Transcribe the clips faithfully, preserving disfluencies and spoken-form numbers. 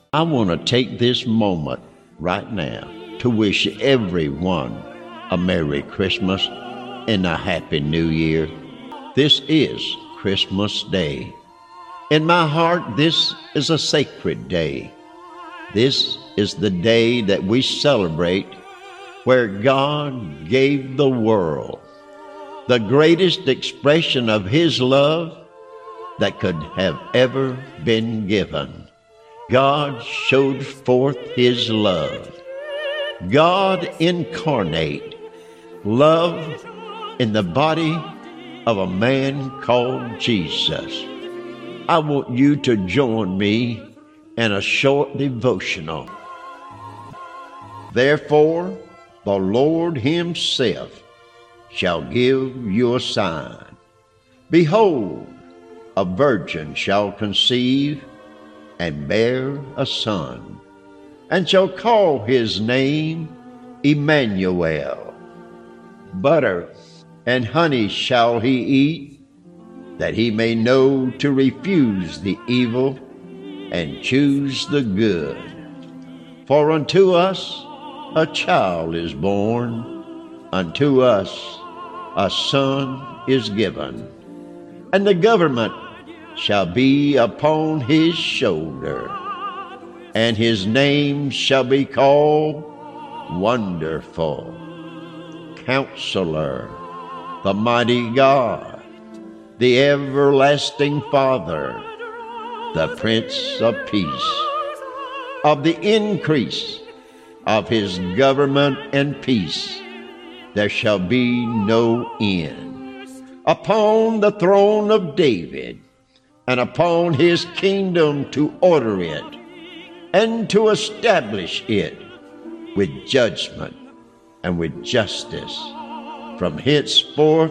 I want to take this moment right now to wish everyone a Merry Christmas and a Happy New Year. This is Christmas Day. In my heart, this is a sacred day. This is the day that we celebrate where God gave the world the greatest expression of His love that could have ever been given. God showed forth His love. God incarnate love in the body of a man called Jesus. I want you to join me in a short devotional. Therefore, the Lord Himself shall give you a sign. Behold, a virgin shall conceive and bear a son, and shall call his name Emmanuel. Butter and honey shall he eat, that he may know to refuse the evil and choose the good. For unto us a child is born, unto us a son is given, and the government shall be upon his shoulder, and his name shall be called Wonderful, Counselor, the Mighty God, the Everlasting Father, the Prince of Peace. Of the increase of His government and peace there shall be no end, upon the throne of David, and upon His kingdom, to order it and to establish it with judgment and with justice from henceforth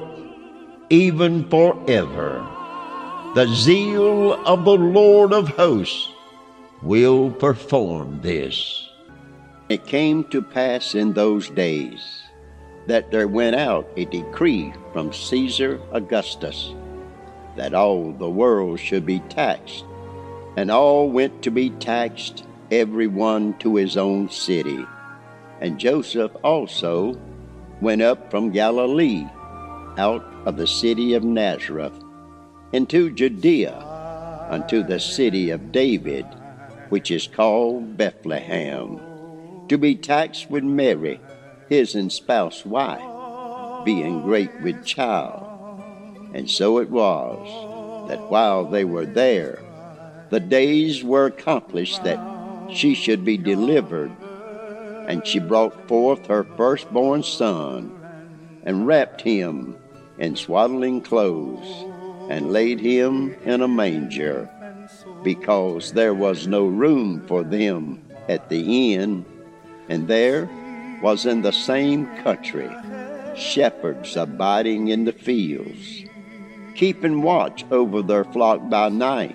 even forever. The zeal of the Lord of hosts will perform this. It came to pass in those days that there went out a decree from Caesar Augustus that all the world should be taxed, and all went to be taxed, every one to his own city. And Joseph also went up from Galilee, out of the city of Nazareth, into Judea, unto the city of David, which is called Bethlehem, to be taxed with Mary, his espoused wife, being great with child. And so it was, that while they were there, the days were accomplished that she should be delivered. And she brought forth her firstborn son, and wrapped him in swaddling clothes, and laid him in a manger, because there was no room for them at the inn. And there was in the same country shepherds abiding in the fields, keeping watch over their flock by night.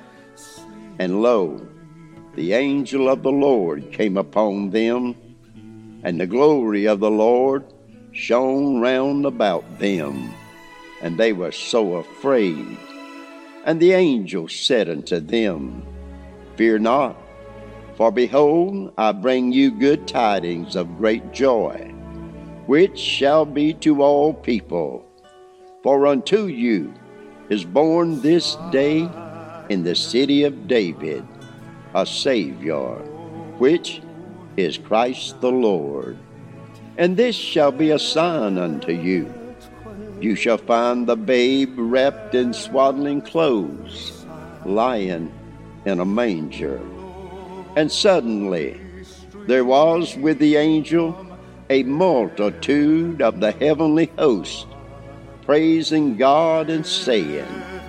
And lo, the angel of the Lord came upon them, and the glory of the Lord shone round about them, and they were so afraid. And the angel said unto them, Fear not, for behold, I bring you good tidings of great joy, which shall be to all people. For unto you is born this day in the city of David a Savior, which is Christ the Lord. And this shall be a sign unto you. You shall find the babe wrapped in swaddling clothes, lying in a manger. And suddenly there was with the angel a multitude of the heavenly host, praising God and saying,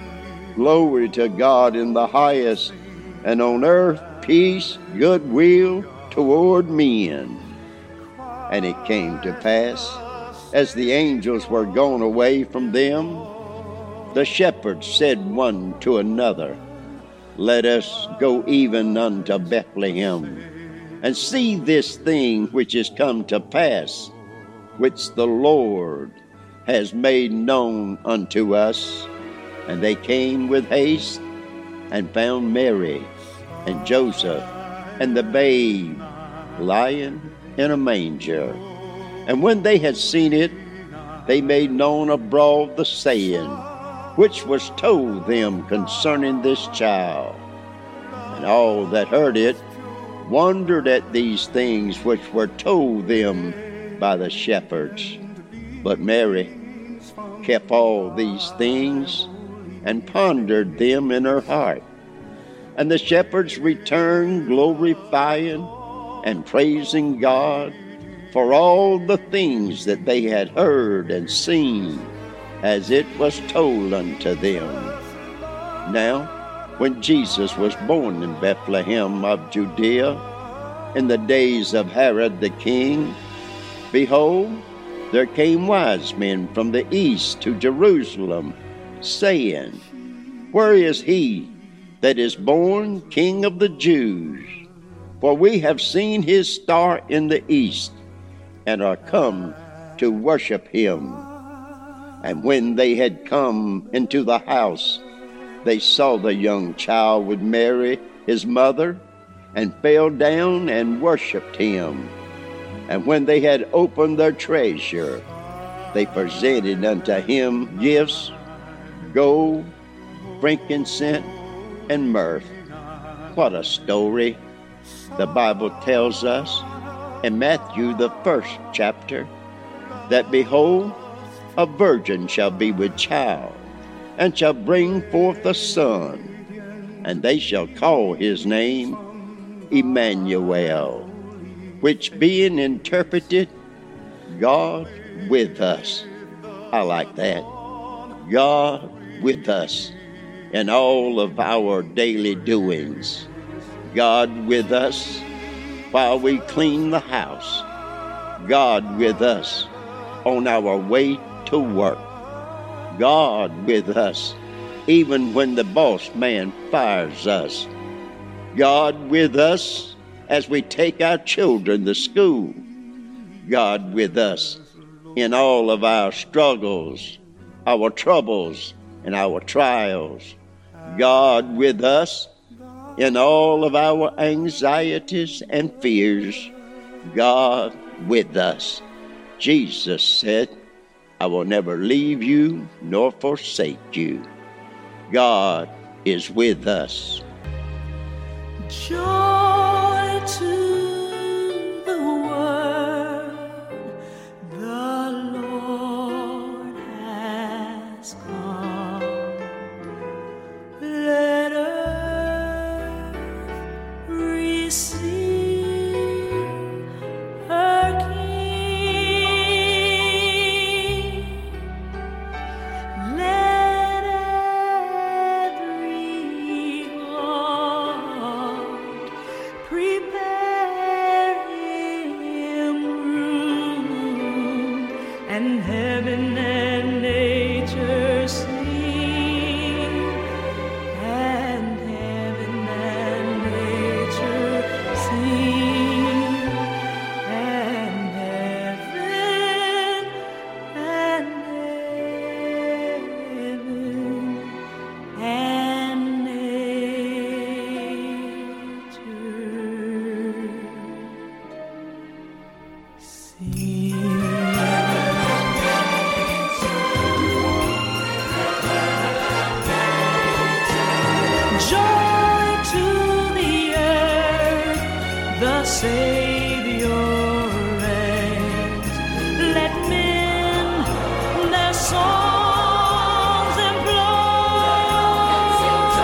Glory to God in the highest, and on earth peace, goodwill toward men. And it came to pass, as the angels were gone away from them, the shepherds said one to another, Let us go even unto Bethlehem, and see this thing which is come to pass, which the Lord has made known unto us. And they came with haste, and found Mary, and Joseph, and the babe lying in a manger. And when they had seen it, they made known abroad the saying which was told them concerning this child. And all that heard it wondered at these things which were told them by the shepherds. But Mary kept all these things and pondered them in her heart. And the shepherds returned, glorifying and praising God for all the things that they had heard and seen, as it was told unto them. Now, when Jesus was born in Bethlehem of Judea, in the days of Herod the king, behold, there came wise men from the east to Jerusalem, saying, Where is he that is born King of the Jews? For we have seen his star in the east, and are come to worship him. And when they had come into the house, they saw the young child with Mary, his mother, and fell down and worshipped him. And when they had opened their treasure, they presented unto him gifts, gold, frankincense, and myrrh. What a story! The Bible tells us in Matthew, the first chapter, that behold, a virgin shall be with child, and shall bring forth a son, and they shall call his name Emmanuel, which being interpreted, God with us. I like that. God with us in all of our daily doings. God with us while we clean the house. God with us on our way to work. God with us even when the boss man fires us. God with us as we take our children to school. God with us in all of our struggles, our troubles, and our trials. God with us in all of our anxieties and fears. God with us. Jesus said, I will never leave you nor forsake you. God is with us. Joy to the world, the Lord has come. Let earth receive her King. Let every heart prepare him room, and heaven and nature sing, and heaven and nature sing, and heaven and heaven and nature sing. Joy to the earth, the Savior reigns. Let men their songs employ,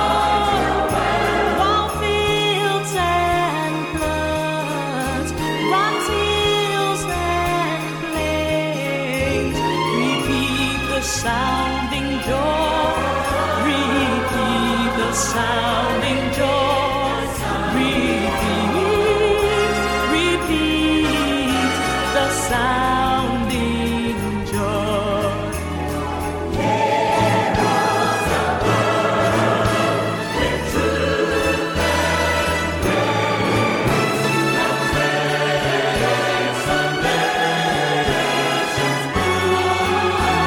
while fields and floods, rocks, hills and plains, repeat the sounding joy, repeat the sounding joy, repeat, repeat the sounding joy.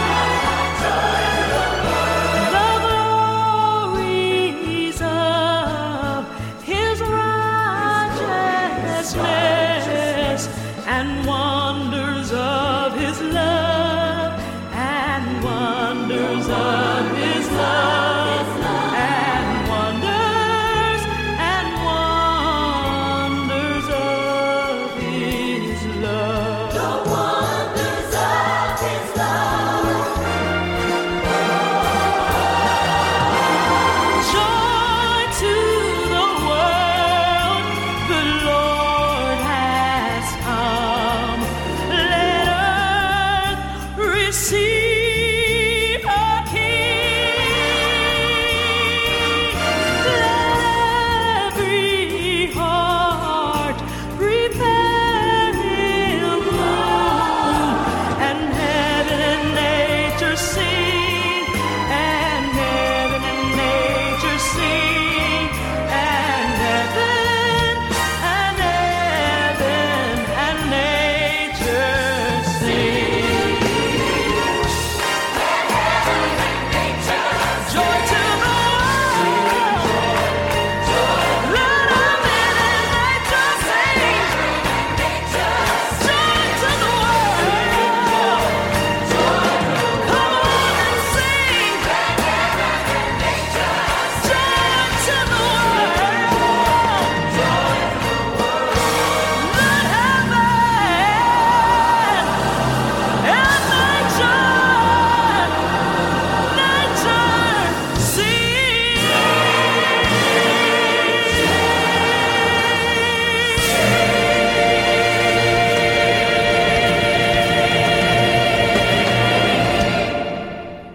The glories of receive